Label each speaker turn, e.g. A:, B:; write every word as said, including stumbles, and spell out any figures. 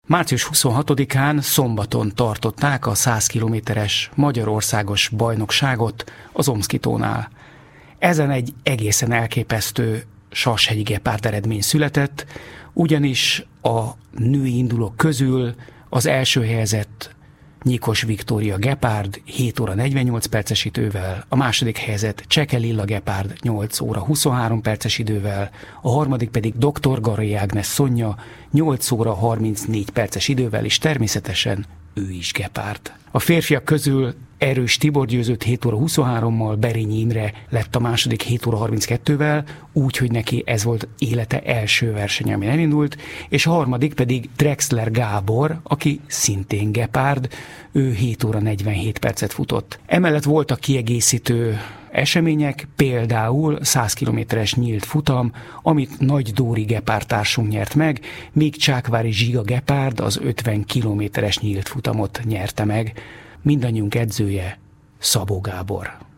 A: március huszonhatodikán szombaton tartották a száz kilométeres magyarországos bajnokságot az Omszki-tónál. Ezen egy egészen elképesztő sashegyi gepárd eredmény született, ugyanis a női indulók közül az első helyezett Nyikos Viktória gepárd hét óra negyvennyolc perces idővel, a második helyezett Cseke Lilla gepárd nyolc óra huszonhárom perces idővel, a harmadik pedig doktor Garai Ágnes Szonya nyolc óra harmincnégy perces idővel, és természetesen ő is gepárd. A férfiak közül Erős Tibor győzött hét óra huszonhárommal, Berényi Imre lett a második hét óra harminckettővel, úgyhogy neki ez volt élete első verseny, ami elindult, és a harmadik pedig Drexler Gábor, aki szintén gepárd, ő hét óra negyvenhét percet futott. Emellett voltak kiegészítő események, például száz kilométeres nyílt futam, amit Nagy Dóri gepárdtársunk nyert meg, míg Csákvári Zsiga gepárd az ötven kilométeres nyílt futamot nyerte meg. Mindannyiunk edzője Szabó Gábor.